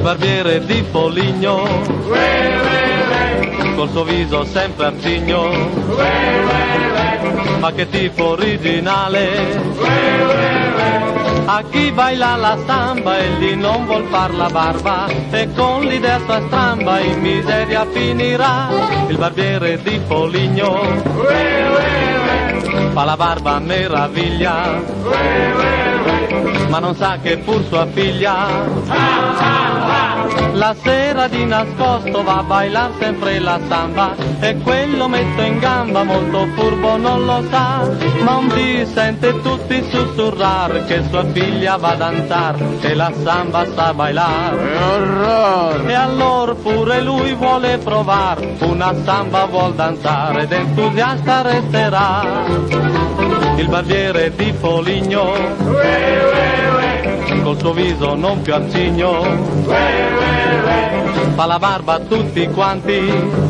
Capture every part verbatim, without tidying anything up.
barbiere di Foligno, col suo viso sempre arcigno, ma che tipo originale. A chi baila la samba egli non vuol far la barba e con l'idea sua stramba in miseria finirà. Il barbiere di Foligno fa la barba meraviglia, ma non sa che pur sua figlia la sera di nascosto va a bailar sempre la samba e quello messo in gamba molto furbo non lo sa, ma un dì sente tutti sussurrar che sua figlia va a danzar e la samba sa bailar. E allora pure lui vuole provar, una samba vuol danzare ed entusiasta resterà. Il barbiere di Foligno col suo viso non più arcigno fa la barba a tutti quanti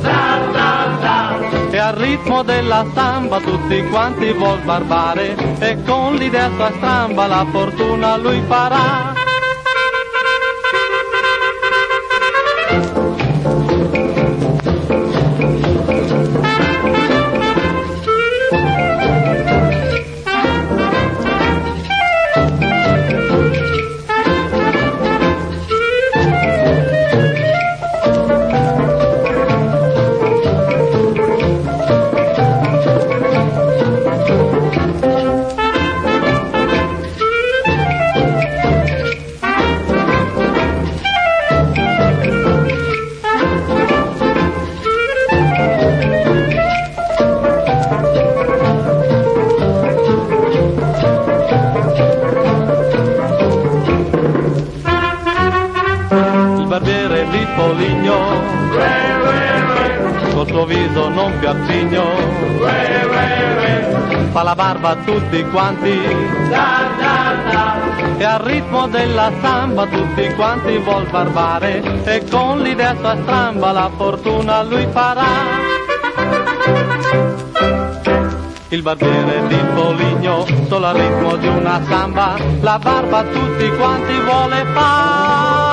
e al ritmo della samba tutti quanti vuol barbare e con l'idea sua stramba la fortuna lui farà. Barbiere di Foligno col suo viso non più arcigno fa la barba a tutti quanti e al ritmo della samba tutti quanti vuol barbare e con l'idea sua stramba la fortuna lui farà. Il barbiere di Foligno solo al ritmo di una samba la barba a tutti quanti vuole fare.